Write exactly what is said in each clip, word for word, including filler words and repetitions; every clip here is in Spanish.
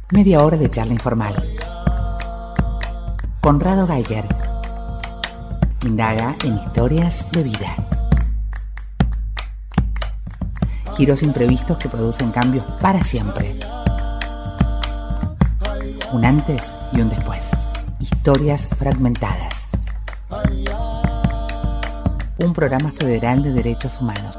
Media hora de charla informal. Conrado Geiger indaga en historias de vida. Giros imprevistos que producen cambios para siempre. Un antes y un después. Historias fragmentadas. Un programa federal de derechos humanos.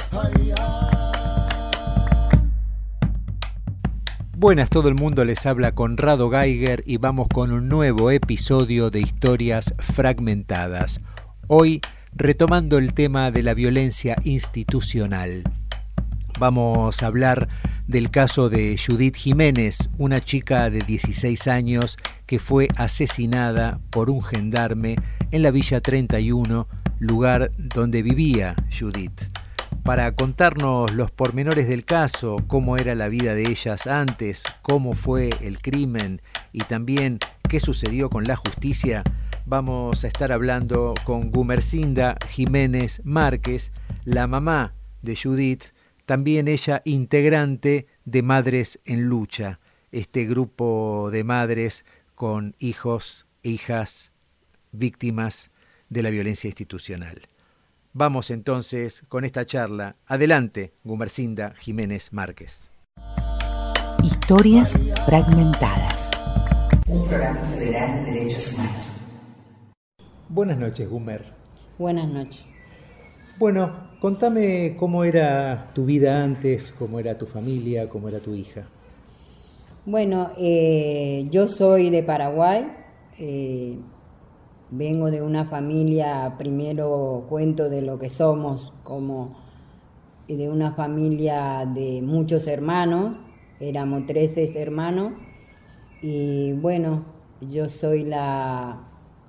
Buenas, todo el mundo, les habla Conrado Geiger y vamos con un nuevo episodio de Historias Fragmentadas. Hoy retomando el tema de la violencia institucional. Vamos a hablar del caso de Judith Jiménez, una chica de dieciséis años que fue asesinada por un gendarme en la Villa treinta y uno, lugar donde vivía Judith. Para contarnos los pormenores del caso, cómo era la vida de ellas antes, cómo fue el crimen y también qué sucedió con la justicia, vamos a estar hablando con Gumersinda Jiménez Márquez, la mamá de Judith, también ella integrante de Madres en Lucha, este grupo de madres con hijos e hijas víctimas de la violencia institucional. Vamos entonces con esta charla. Adelante, Gumersinda Jiménez Márquez. Historias fragmentadas. Un programa federal de derechos humanos. Buenas noches, Gumer. Buenas noches. Bueno, contame cómo era tu vida antes, cómo era tu familia, cómo era tu hija. Bueno, eh, yo soy de Paraguay. Eh, Vengo de una familia, primero cuento de lo que somos, como de una familia de muchos hermanos, éramos trece hermanos, y bueno, yo soy la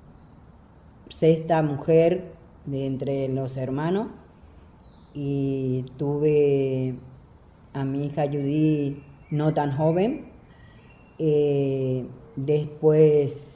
sexta mujer de entre los hermanos, y tuve a mi hija Judy no tan joven, eh, después...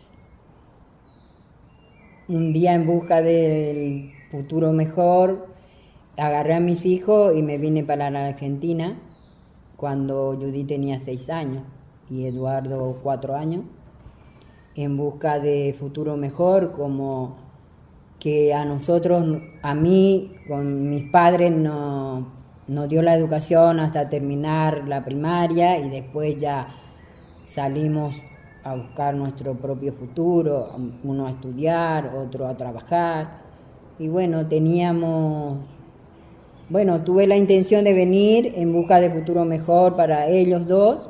Un día en busca del futuro mejor, agarré a mis hijos y me vine para la Argentina cuando Judy tenía seis años y Eduardo cuatro años, en busca de futuro mejor, como que a nosotros, a mí, con mis padres, no, nos dio la educación hasta terminar la primaria y después ya salimos a buscar nuestro propio futuro, uno a estudiar, otro a trabajar. Y bueno, teníamos, bueno, tuve la intención de venir en busca de futuro mejor para ellos dos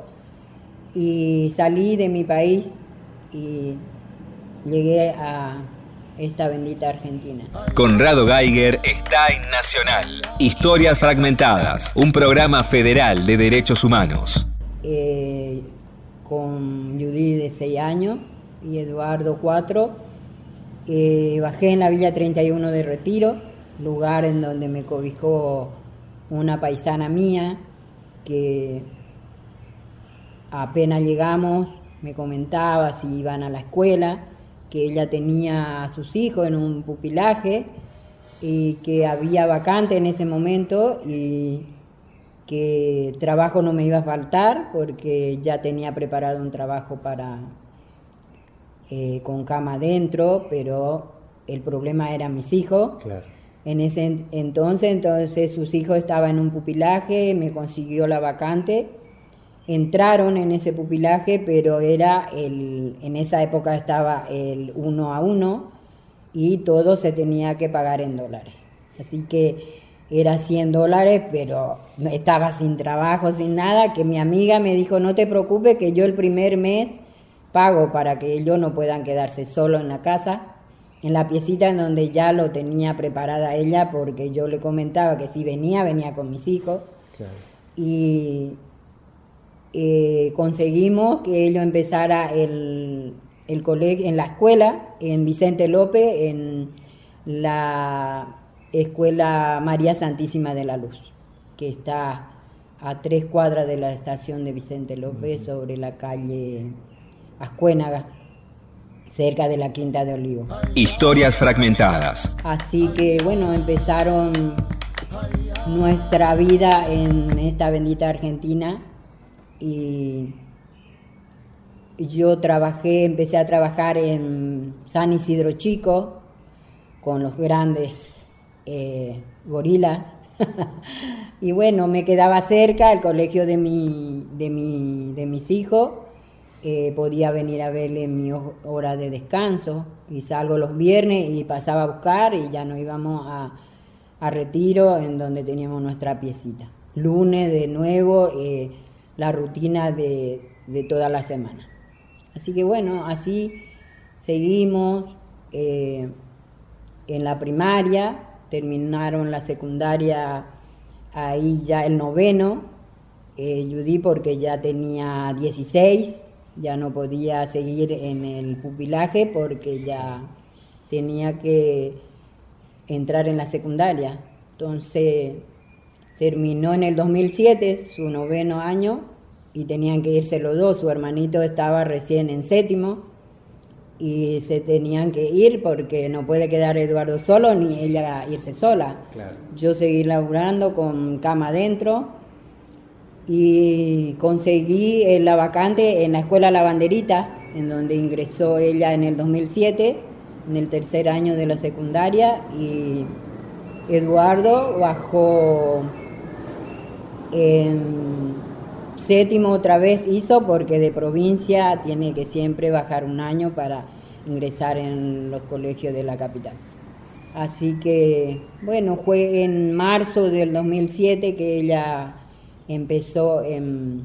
y salí de mi país y llegué a esta bendita Argentina. Conrado Geiger está en Nacional. Historias Fragmentadas, un programa federal de derechos humanos. Eh, con Judy de seis años y Eduardo cuatro. Eh, bajé en la Villa treinta y uno de Retiro, lugar en donde me cobijó una paisana mía que apenas llegamos me comentaba si iban a la escuela, que ella tenía a sus hijos en un pupilaje y que había vacante en ese momento y que trabajo no me iba a faltar porque ya tenía preparado un trabajo para eh, con cama adentro, pero el problema eran mis hijos. Claro. En ese entonces, entonces sus hijos estaban en un pupilaje, me consiguió la vacante, entraron en ese pupilaje, pero era el, en esa época estaba el uno a uno y todo se tenía que pagar en dólares. Así que era cien dólares, pero estaba sin trabajo, sin nada, que mi amiga me dijo, no te preocupes, que yo el primer mes pago para que ellos no puedan quedarse solos en la casa, en la piecita en donde ya lo tenía preparada ella, porque yo le comentaba que si venía, venía con mis hijos. Claro. Y eh, conseguimos que ellos empezara el, el colegio, en la escuela, en Vicente López, en la Escuela María Santísima de la Luz, que está a tres cuadras de la estación de Vicente López, uh-huh. sobre la calle Ascuénaga, cerca de la Quinta de Olivo. Historias fragmentadas. Así que bueno, empezaron nuestra vida en esta bendita Argentina y yo trabajé, empecé a trabajar en San Isidro Chico con los grandes eh, gorilas. Y bueno, me quedaba cerca el colegio de, mi, de, mi, de mis hijos. Eh, podía venir a verle en mi hora de descanso, y salgo los viernes y pasaba a buscar y ya nos íbamos a, a Retiro, en donde teníamos nuestra piecita. Lunes de nuevo, eh, la rutina de, de toda la semana. Así que bueno, así seguimos. Eh, en la primaria, terminaron la secundaria ahí ya el noveno, eh, Judy porque ya tenía dieciséis, ya no podía seguir en el pupilaje porque ya tenía que entrar en la secundaria. Entonces terminó en el dos mil siete su noveno año y tenían que irse los dos. Su hermanito estaba recién en séptimo y se tenían que ir porque no puede quedar Eduardo solo ni ella irse sola. Claro. Yo seguí laburando con cama adentro y conseguí la vacante en la escuela Lavanderita, en donde ingresó ella en el dos mil siete, en el tercer año de la secundaria, y Eduardo bajó en séptimo otra vez hizo, porque de provincia tiene que siempre bajar un año para ingresar en los colegios de la capital. Así que, bueno, fue en marzo del dos mil siete que ella empezó en,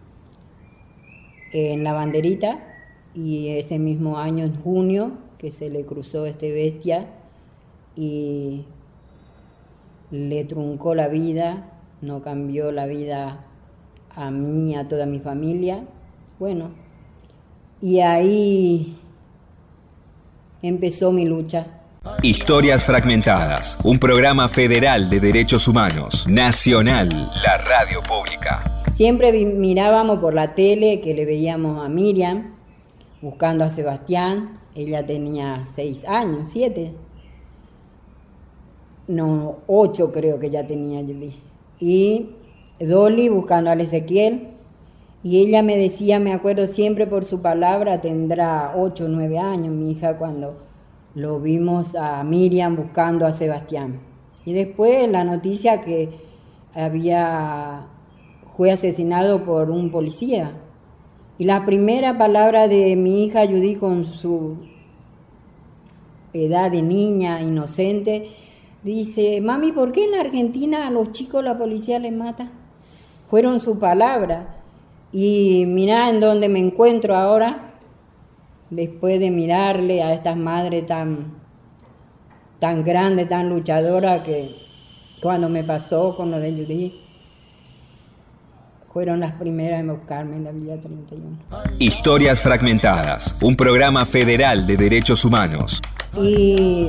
en Lavanderita, y ese mismo año, en junio, que se le cruzó este bestia y le truncó la vida, no cambió la vida a mí, a toda mi familia. Bueno, y ahí empezó mi lucha. Historias Fragmentadas, un programa federal de derechos humanos, nacional, la radio pública. Siempre vi, mirábamos por la tele que le veíamos a Miriam buscando a Sebastián. Ella tenía seis años, siete, no, ocho creo que ya tenía Judy. Y Dolly buscando al Ezequiel, y ella me decía, me acuerdo siempre por su palabra, tendrá ocho o nueve años mi hija cuando lo vimos a Miriam buscando a Sebastián. Y después la noticia que había, fue asesinado por un policía. Y la primera palabra de mi hija Judy, con su edad de niña inocente, dice, mami, ¿por qué en la Argentina a los chicos la policía les mata? Fueron sus palabras. Y mirá en dónde me encuentro ahora, después de mirarle a estas madres tan, tan grandes, tan luchadoras, que cuando me pasó con lo de Judy, fueron las primeras en buscarme en la Villa treinta y uno. Historias Fragmentadas, un programa federal de derechos humanos. Y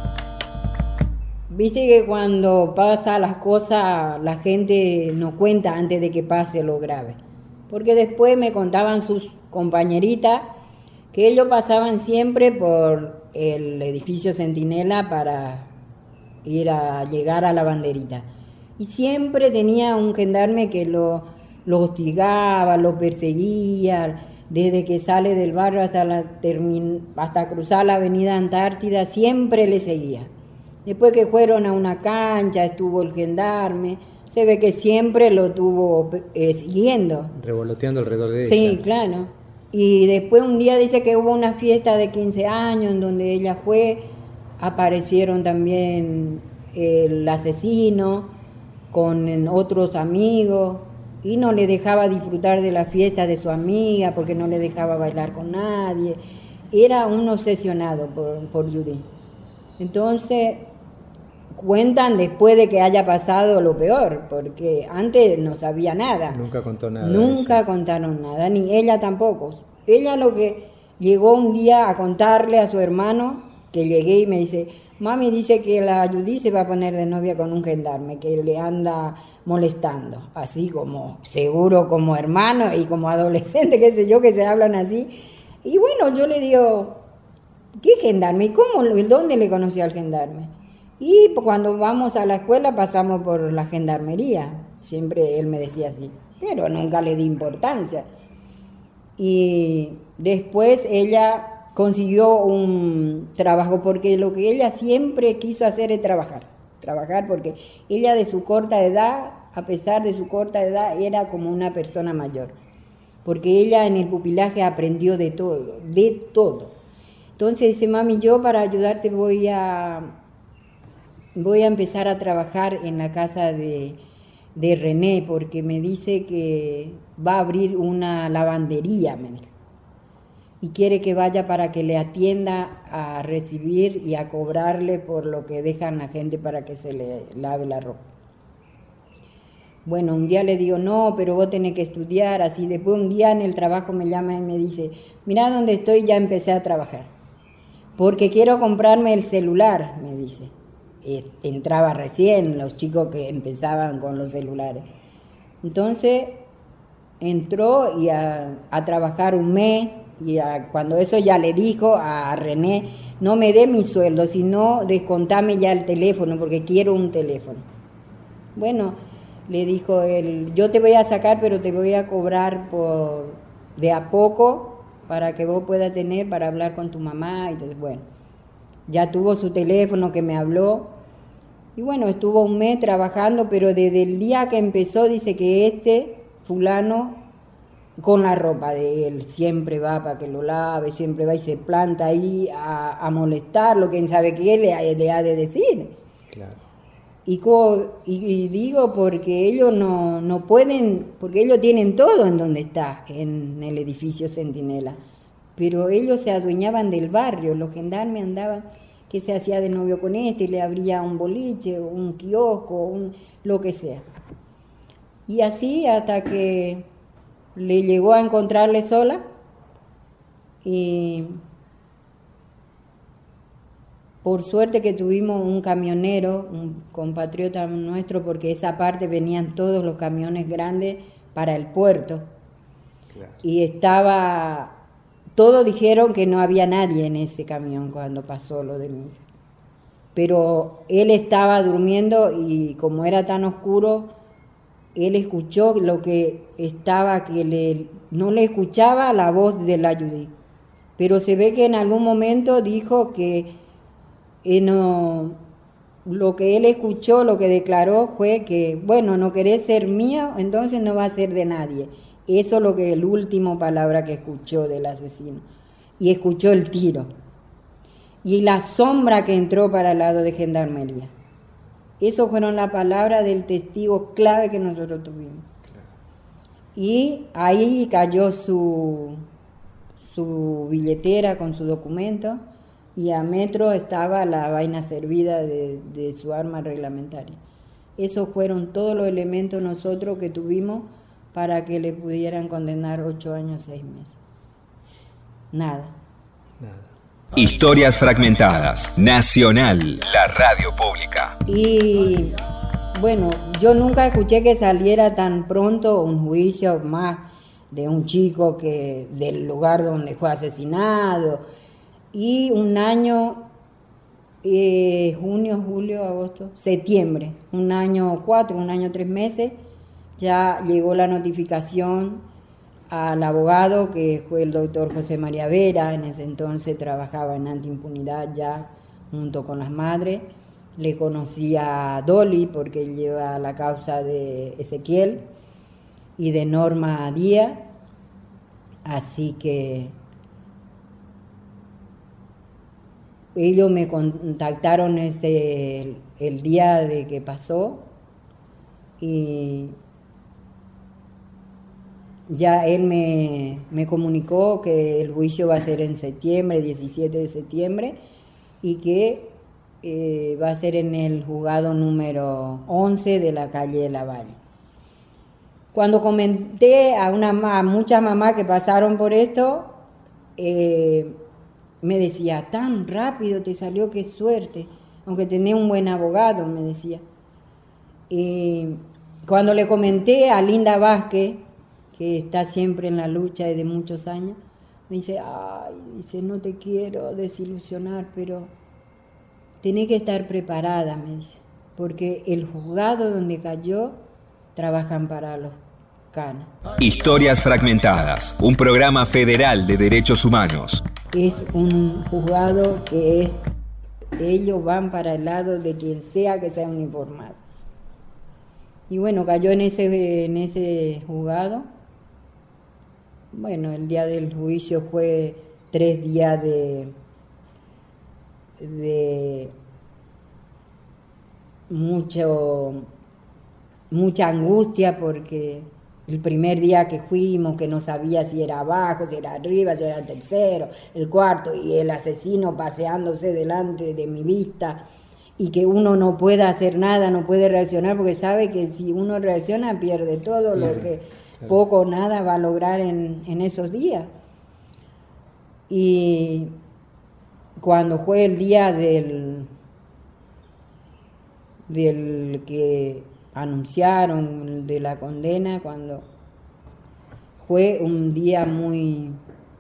viste que cuando pasa las cosas, la gente no cuenta antes de que pase lo grave. Porque después me contaban sus compañeritas que ellos pasaban siempre por el edificio Centinela para ir a llegar a Lavanderita. Y siempre tenía un gendarme que lo, lo hostigaba, lo perseguía, desde que sale del barrio hasta, la termin, hasta cruzar la avenida Antártida, siempre le seguía. Después que fueron a una cancha, estuvo el gendarme, se ve que siempre lo tuvo eh, siguiendo. Revoloteando alrededor de ella. Sí, claro. Y después un día dice que hubo una fiesta de quince años en donde ella fue, aparecieron también el asesino con otros amigos, y no le dejaba disfrutar de la fiesta de su amiga porque no le dejaba bailar con nadie. Era un obsesionado por, por Judy. Entonces cuentan después de que haya pasado lo peor, porque antes no sabía nada. Nunca contó nada. Nunca contaron nada, ni ella tampoco. Ella lo que llegó un día a contarle a su hermano, que llegué y me dice, mami dice que la Judy se va a poner de novia con un gendarme que le anda molestando, así como seguro como hermano y como adolescente, qué sé yo, que se hablan así. Y bueno, yo le digo, ¿qué gendarme? ¿Y cómo? ¿Dónde le conoció al gendarme? Y cuando vamos a la escuela pasamos por la gendarmería, siempre él me decía así, pero nunca le di importancia. Y después ella consiguió un trabajo, porque lo que ella siempre quiso hacer es trabajar, trabajar porque ella de su corta edad, a pesar de su corta edad, era como una persona mayor, porque ella en el pupilaje aprendió de todo, de todo. Entonces dice, mami, yo para ayudarte voy a, voy a empezar a trabajar en la casa de, de René, porque me dice que va a abrir una lavandería, me dijo, y quiere que vaya para que le atienda a recibir y a cobrarle por lo que dejan la gente para que se le lave la ropa. Bueno, un día le digo, no, pero vos tenés que estudiar, así. Después un día en el trabajo me llama y me dice, mirá dónde estoy, ya empecé a trabajar, porque quiero comprarme el celular, me dice. Entraba recién los chicos que empezaban con los celulares. Entonces entró y a, a trabajar un mes, y a, cuando eso ya le dijo a René, no me dé mi sueldo, sino descontame ya el teléfono, porque quiero un teléfono. Bueno, le dijo él, yo te voy a sacar, pero te voy a cobrar por de a poco, para que vos puedas tener para hablar con tu mamá. Entonces, bueno, ya tuvo su teléfono que me habló, y bueno, estuvo un mes trabajando, pero desde el día que empezó, dice que este fulano, con la ropa de él, siempre va para que lo lave, siempre va y se planta ahí a, a molestarlo, quién sabe qué le, le ha de decir. Claro. Y, co, y, y digo porque ellos no, no pueden, porque ellos tienen todo en donde está, en el edificio Centinela, pero ellos se adueñaban del barrio, los gendarmes andaban, que se hacía de novio con este, y le abría un boliche, un kiosco, un, lo que sea. Y así hasta que le llegó a encontrarle sola, y por suerte que tuvimos un camionero, un compatriota nuestro, porque esa parte venían todos los camiones grandes para el puerto. Claro. Y estaba, todos dijeron que no había nadie en ese camión cuando pasó lo de mi hija. Pero él estaba durmiendo y como era tan oscuro, él escuchó lo que estaba, que le, no le escuchaba la voz de la Judith. Pero se ve que en algún momento dijo que eh, no, lo que él escuchó, lo que declaró fue que, bueno, no querés ser mío, entonces no va a ser de nadie. Eso es lo que el último palabra que escuchó del asesino. Y escuchó el tiro. Y la sombra que entró para el lado de Gendarmería. Esas fueron las palabras del testigo clave que nosotros tuvimos. Claro. Y ahí cayó su, su billetera con su documento, y a metro estaba la vaina servida de, de su arma reglamentaria. Esos fueron todos los elementos nosotros que tuvimos para que le pudieran condenar ocho años, seis meses. Nada. Nada. Historias fragmentadas. Nacional, la radio pública. Y bueno, yo nunca escuché que saliera tan pronto un juicio más de un chico que del lugar donde fue asesinado. Y un año, eh, junio, julio, agosto, septiembre, un año cuatro, un año tres meses, ya llegó la notificación al abogado, que fue el doctor José María Vera. En ese entonces trabajaba en antiimpunidad ya junto con las madres. Le conocía a Dolly porque lleva la causa de Ezequiel y de Norma Díaz, así que ellos me contactaron ese, el, el día de que pasó, y ya él me, me comunicó que el juicio va a ser en septiembre, diecisiete de septiembre, y que eh, va a ser en el juzgado número once de la calle Lavalle. Cuando comenté a, una, a muchas mamás que pasaron por esto, eh, me decía, tan rápido te salió, qué suerte, aunque tenés un buen abogado, me decía. Y cuando le comenté a Linda Vázquez, que está siempre en la lucha desde muchos años, me dice, ay, dice, no te quiero desilusionar, pero tenés que estar preparada, me dice, porque el juzgado donde cayó trabajan para los cana. Historias Fragmentadas, un programa federal de derechos humanos. Es un juzgado que es, ellos van para el lado de quien sea que sea uniformado. Y bueno, cayó en ese, en ese juzgado. Bueno, el día del juicio fue tres días de, de mucho, mucha angustia, porque el primer día que fuimos, que no sabía si era abajo, si era arriba, si era el tercero, el cuarto, y el asesino paseándose delante de mi vista, y que uno no puede hacer nada, no puede reaccionar, porque sabe que si uno reacciona pierde todo lo que claro. poco o nada va a lograr en, en esos días. Y cuando fue el día del, del que anunciaron de la condena, cuando fue un día muy,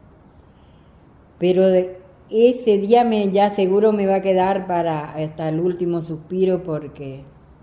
pero de, ese día me ya seguro me va a quedar para hasta el último suspiro, porque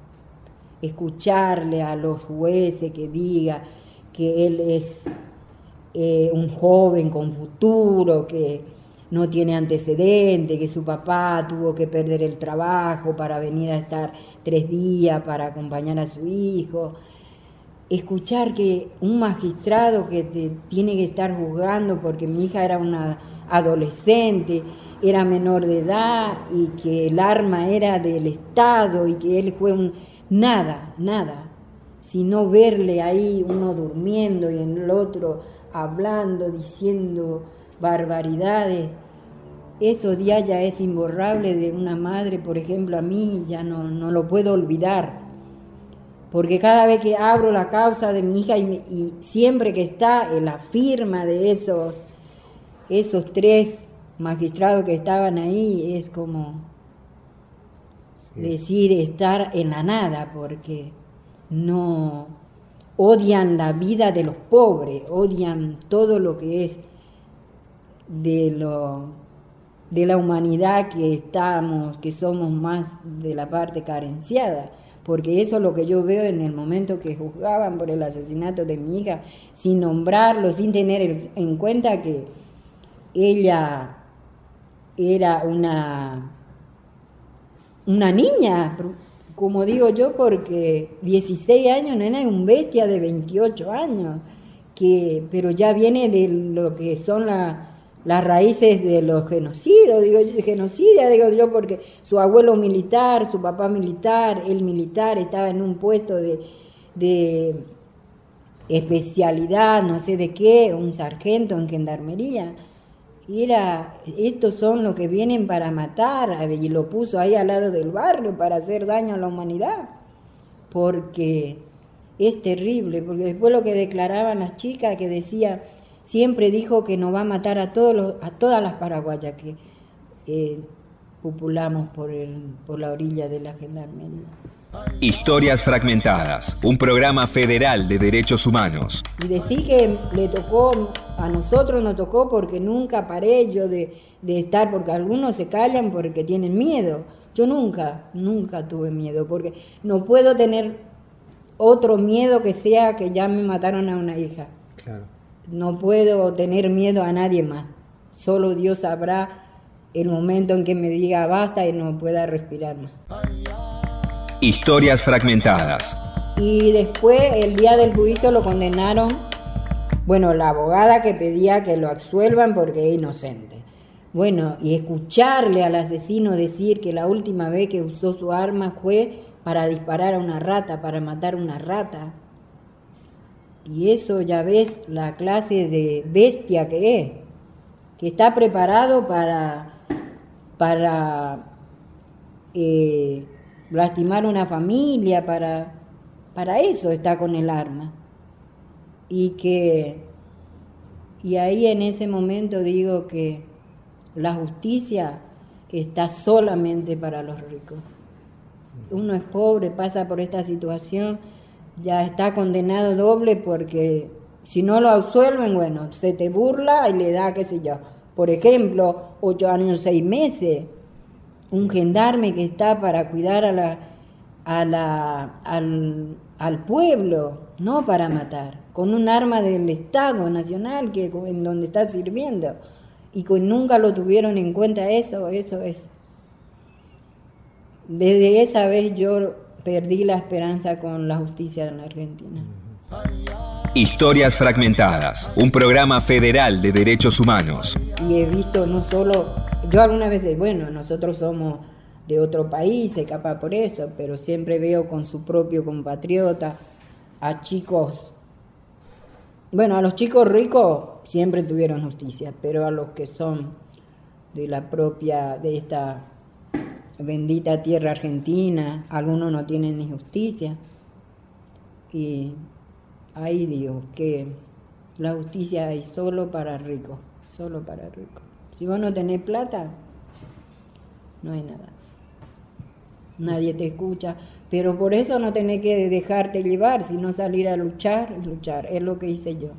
escucharle a los jueces que diga que él es eh, un joven con futuro, que no tiene antecedentes, que su papá tuvo que perder el trabajo para venir a estar tres días para acompañar a su hijo. Escuchar que un magistrado que te tiene que estar juzgando porque mi hija era una adolescente, era menor de edad, y que el arma era del Estado y que él fue un... Nada, nada, sino verle ahí uno durmiendo y el otro hablando, diciendo barbaridades. Esos días ya es imborrable de una madre, por ejemplo, a mí ya no, no lo puedo olvidar, porque cada vez que abro la causa de mi hija y, y siempre que está en la firma de esos, esos tres magistrados que estaban ahí, es como sí. decir estar en la nada, porque no odian la vida de los pobres, odian todo lo que es de lo de la humanidad que estamos, que somos más de la parte carenciada, porque eso es lo que yo veo en el momento que juzgaban por el asesinato de mi hija, sin nombrarlo, sin tener en cuenta que ella era una, una niña, como digo yo, porque dieciséis años, nena, es un bestia de veintiocho años, que, pero ya viene de lo que son la, las raíces de los genocidios, digo yo, genocidia, digo yo, porque su abuelo militar, su papá militar, él militar, estaba en un puesto de, de especialidad, no sé de qué, un sargento en gendarmería. Y era, estos son los que vienen para matar, y lo puso ahí al lado del barrio para hacer daño a la humanidad, porque es terrible, porque después lo que declaraban las chicas, que decía, siempre dijo que nos va a matar a todos los, a todas las paraguayas que eh, populamos por, el, por la orilla de la gendarmería. Historias Fragmentadas, un programa federal de derechos humanos. Y decir que le tocó, a nosotros nos tocó porque nunca paré yo de, de estar, porque algunos se callan porque tienen miedo. Yo nunca, nunca tuve miedo, porque no puedo tener otro miedo que sea que ya me mataron a una hija. Claro. No puedo tener miedo a nadie más. Solo Dios sabrá el momento en que me diga basta y no pueda respirar más. Historias Fragmentadas. Y después, el día del juicio, lo condenaron, bueno, la abogada que pedía que lo absuelvan porque es inocente. Bueno, y escucharle al asesino decir que la última vez que usó su arma fue para disparar a una rata, para matar a una rata. Y eso ya ves la clase de bestia que es, que está preparado para, para eh, lastimar una familia, para, para eso está con el arma. Y que y ahí en ese momento digo que la justicia está solamente para los ricos. Uno es pobre, pasa por esta situación, ya está condenado doble, porque si no lo absuelven, bueno, se te burla y le da, qué sé yo, por ejemplo, ocho años, seis meses. Un gendarme que está para cuidar a la, a la, al, al pueblo, no para matar. con un arma del Estado Nacional que, en donde está sirviendo, y que nunca lo tuvieron en cuenta. Eso, eso es. Desde esa vez yo perdí la esperanza con la justicia en la Argentina. Historias Fragmentadas, un programa federal de derechos humanos. Y he visto no solo, yo alguna vez digo, bueno, nosotros somos de otro país, se capaz por eso, pero siempre veo con su propio compatriota a chicos, bueno, a los chicos ricos siempre tuvieron justicia, pero a los que son de la propia, de esta bendita tierra argentina, algunos no tienen ni justicia. Y ahí digo que la justicia es solo para ricos, solo para ricos. Si vos no tenés plata, no hay nada. Nadie te escucha, pero por eso no tenés que dejarte llevar, sino salir a luchar, luchar, es lo que hice yo.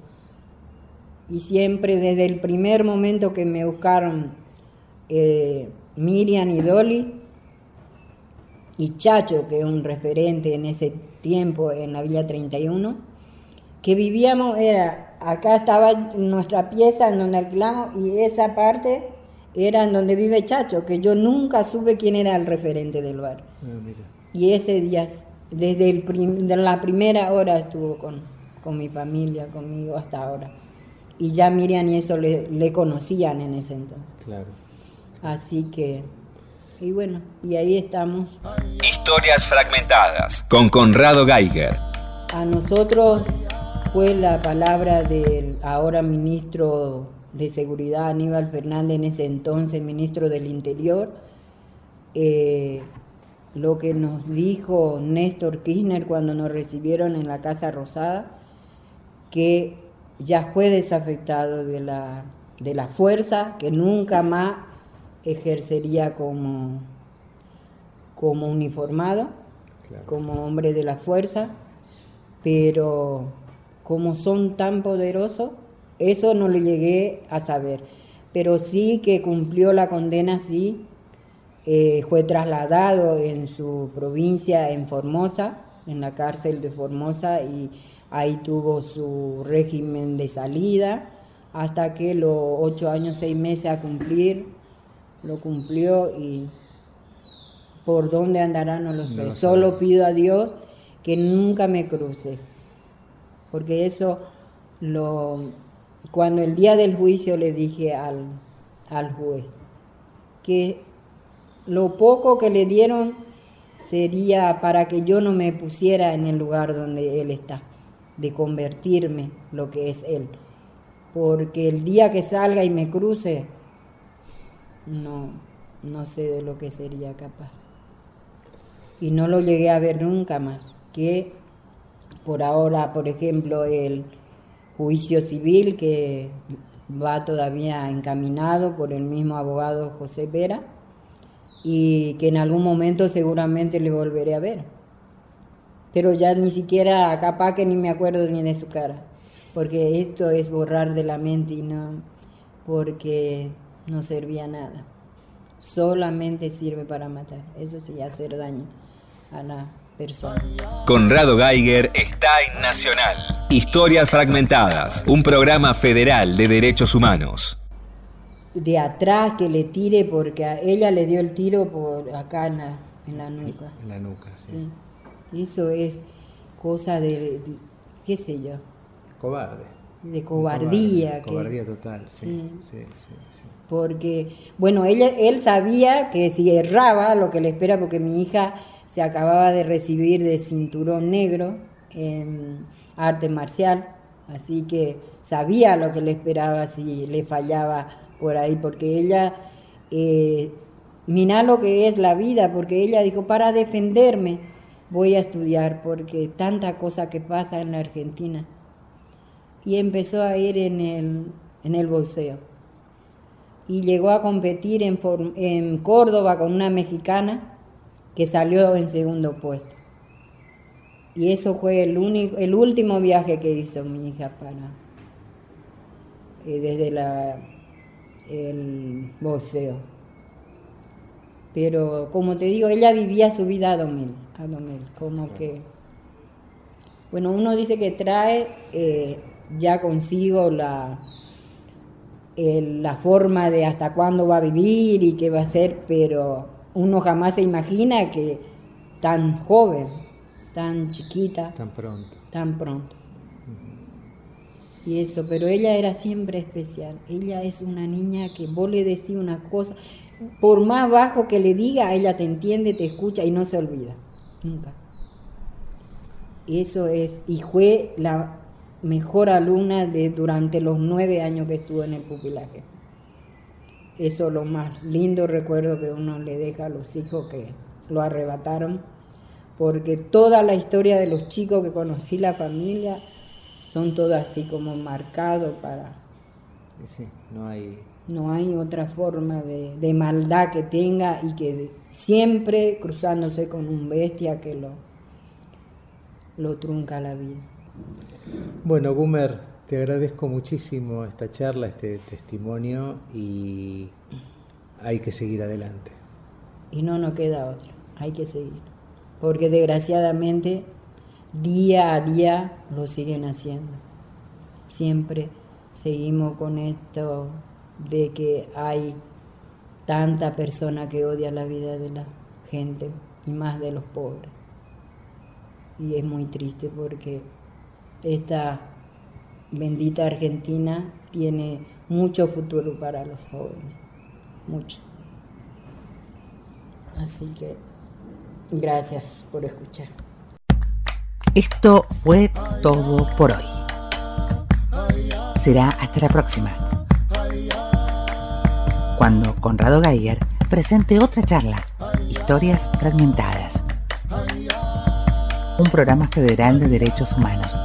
Y siempre desde el primer momento que me buscaron eh, Miriam y Dolly, y Chacho, que es un referente en ese tiempo en la Villa treinta y uno, que vivíamos, era, acá estaba nuestra pieza en donde alquilamos, y esa parte era en donde vive Chacho, que yo nunca supe quién era el referente del bar. Ah, mira. Y ese día, desde el prim, de la primera hora estuvo con, con mi familia, conmigo hasta ahora. Y ya Miriam y eso le, le conocían en ese entonces. Claro. Así que, y bueno, y ahí estamos. Historias Fragmentadas, con Conrado Geiger. A nosotros fue la palabra del ahora ministro de Seguridad, Aníbal Fernández, en ese entonces ministro del Interior, eh, lo que nos dijo Néstor Kirchner cuando nos recibieron en la Casa Rosada, que ya fue desafectado de la, de la fuerza, que nunca más ejercería como, como uniformado, claro, como hombre de la fuerza, pero como son tan poderosos, eso no lo llegué a saber, pero sí que cumplió la condena, sí, eh, fue trasladado en su provincia, en Formosa, en la cárcel de Formosa, y ahí tuvo su régimen de salida, hasta que los ocho años, seis meses a cumplir, lo cumplió, y por dónde andará no lo sé. No lo Solo sabe. Pido a Dios que nunca me cruce, porque eso, lo, cuando el día del juicio le dije al, al juez que lo poco que le dieron sería para que yo no me pusiera en el lugar donde él está, de convertirme lo que es él, porque el día que salga y me cruce, no, no sé de lo que sería capaz. Y no lo llegué a ver nunca más, que por ahora, por ejemplo, el juicio civil que va todavía encaminado por el mismo abogado José Vera, y que en algún momento seguramente le volveré a ver, pero ya ni siquiera, capaz que ni me acuerdo ni de su cara, porque esto es borrar de la mente, y no, porque no servía nada, solamente sirve para matar, eso sí, hacer daño a la persona. Conrado Geiger está en Nacional. Historias Fragmentadas, un programa federal de derechos humanos. De atrás, que le tire, porque a ella le dio el tiro por acá en la, en la nuca. En la nuca, sí. Sí. Eso es cosa de, de, qué sé yo. Cobarde. De cobardía. Cobarde, que, cobardía total, sí, sí, sí, sí, sí. Porque, bueno, él, él sabía que si erraba, lo que le espera, porque mi hija se acababa de recibir de cinturón negro en arte marcial, así que sabía lo que le esperaba si le fallaba por ahí, porque ella, eh, mirá lo que es la vida, porque ella dijo, para defenderme voy a estudiar, porque tanta cosa que pasa en la Argentina. Y empezó a ir en el, en el boxeo. Y llegó a competir en, en Córdoba con una mexicana que salió en segundo puesto. Y eso fue el, único, el último viaje que hizo mi hija para, eh, desde la... el boxeo. Pero como te digo, ella vivía su vida a dos mil, a dos mil, como que Bueno, uno dice que trae eh, ya consigo la, eh, la forma de hasta cuándo va a vivir y qué va a hacer, pero uno jamás se imagina que tan joven, tan chiquita, Tan pronto. tan pronto. Y eso, pero ella era siempre especial. Ella es una niña que vos le decís una cosa, por más bajo que le diga, ella te entiende, te escucha y no se olvida, nunca. Eso es, y fue la mejor alumna de durante los nueve años que estuvo en el pupilaje. Eso es lo más lindo recuerdo que uno le deja a los hijos que lo arrebataron, porque toda la historia de los chicos que conocí, la familia, son todos así como marcados para... Sí, no hay... No hay otra forma de, de maldad que tenga y que siempre cruzándose con un bestia que lo, lo trunca la vida. Bueno, Gumer, te agradezco muchísimo esta charla, este testimonio, y hay que seguir adelante. Y no nos queda otra, hay que seguir. Porque desgraciadamente día a día lo siguen haciendo. Siempre seguimos con esto de que hay tanta persona que odia la vida de la gente y más de los pobres. Y es muy triste porque esta bendita Argentina tiene mucho futuro para los jóvenes, mucho. Así que gracias por escuchar. Esto fue todo por hoy. Será hasta la próxima, cuando Conrado Geiger presente otra charla, Historias Fragmentadas, un programa federal de derechos humanos.